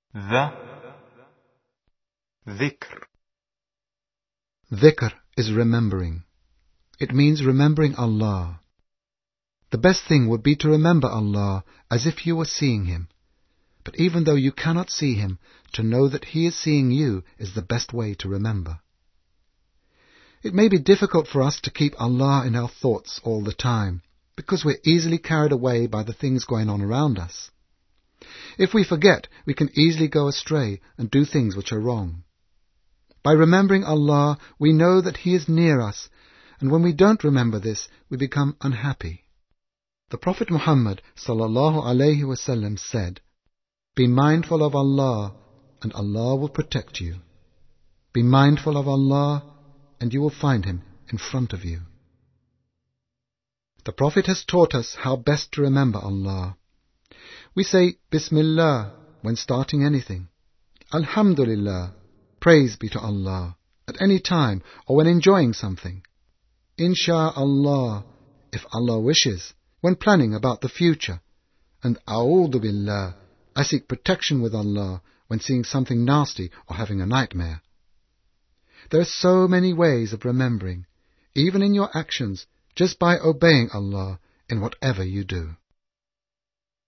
The dhikr. Dhikr is remembering. It means remembering Allah. The best thing would be to remember Allah as if you were seeing Him. But even though you cannot see Him, to know that He is seeing you is the best way to remember. It may be difficult for us to keep Allah in our thoughts all the time, because we're easily carried away by the things going on around us. If we forget, we can easily go astray and do things which are wrong. By remembering Allah, we know that He is near us, and when we don't remember this, we become unhappy. The Prophet Muhammad ﷺ said, "Be mindful of Allah, and Allah will protect you. Be mindful of Allah, and you will find Him in front of you." The Prophet has taught us how best to remember Allah. We say Bismillah when starting anything, Alhamdulillah, praise be to Allah, at any time or when enjoying something, Insha'Allah, if Allah wishes, when planning about the future, and A'udhu Billah, I seek protection with Allah when seeing something nasty or having a nightmare. There are so many ways of remembering, even in your actions, just by obeying Allah in whatever you do.